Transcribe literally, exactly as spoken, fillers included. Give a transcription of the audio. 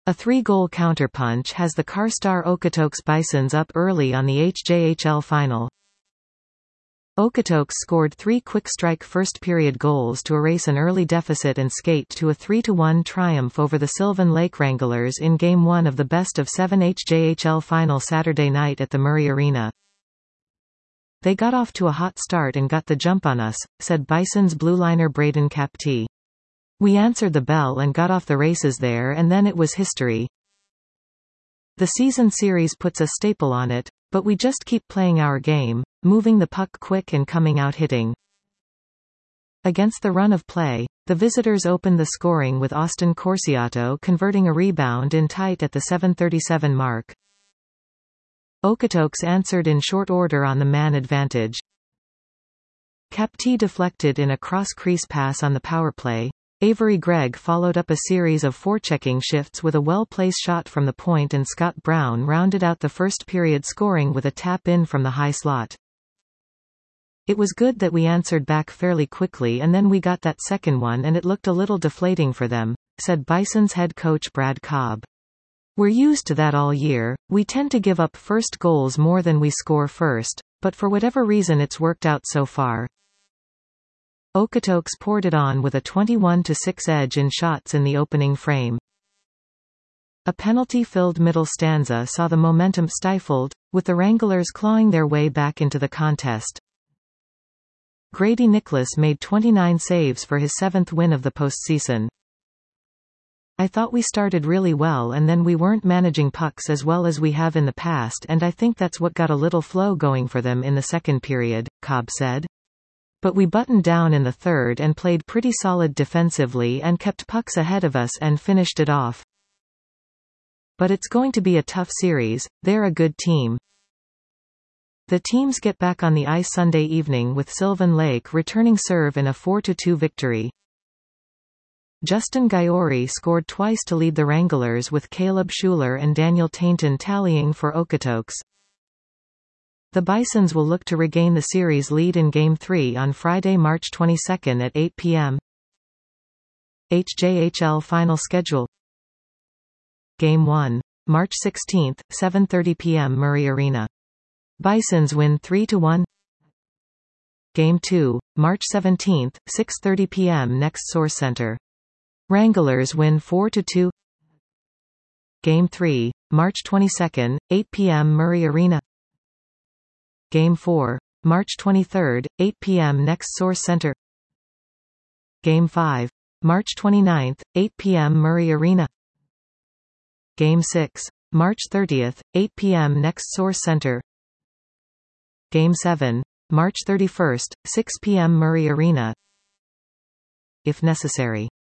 A three-goal counterpunch has the Carstar Okotoks Bisons up early on the H J H L final. Okotoks scored three quick-strike first-period goals to erase an early deficit and skate to a three to one triumph over the Sylvan Lake Wranglers in Game one of the best-of-seven H J H L final Saturday night at the Murray Arena. "They got off to a hot start and got the jump on us," said Bison's blueliner Braden Kapti. "We answered the bell and got off the races there, and then it was history. The season series puts a staple on it, but we just keep playing our game, moving the puck quick and coming out hitting." Against the run of play, the visitors opened the scoring with Austin Corsiato converting a rebound in tight at the seven thirty-seven mark. Okotoks answered in short order on the man advantage. Kapti deflected in a cross-crease pass on the powerplay. Avery Gregg followed up a series of forechecking shifts with a well-placed shot from the point, and Scott Brown rounded out the first period scoring with a tap-in from the high slot. "It was good that we answered back fairly quickly, and then we got that second one and it looked a little deflating for them," said Bison's head coach Brad Cobb. "We're used to that all year. We tend to give up first goals more than we score first, but for whatever reason it's worked out so far." Okotoks poured it on with a twenty-one to six edge in shots in the opening frame. A penalty-filled middle stanza saw the momentum stifled, with the Wranglers clawing their way back into the contest. Grady Nicholas made twenty-nine saves for his seventh win of the postseason. "I thought we started really well and then we weren't managing pucks as well as we have in the past, and I think that's what got a little flow going for them in the second period," Cobb said. "But we buttoned down in the third and played pretty solid defensively and kept pucks ahead of us and finished it off. But it's going to be a tough series, they're a good team." The teams get back on the ice Sunday evening with Sylvan Lake returning serve in a four to two victory. Justin Gaiori scored twice to lead the Wranglers, with Caleb Schuler and Daniel Tainton tallying for Okotoks. The Bisons will look to regain the series lead in Game three on Friday, March twenty-second at eight p m H J H L final schedule. Game one. March sixteenth, seven thirty p m Murray Arena. Bisons win three to one. Game two. March seventeenth, six thirty p m Next Source Center. Wranglers win four to two. Game three. March twenty-second, eight p m Murray Arena. Game four. March twenty-third, eight p m Next Source Center. Game five. March twenty-ninth, eight p m Murray Arena. Game six. March thirtieth, eight p m Next Source Center. Game seven. March thirty-first, six p m Murray Arena. If necessary.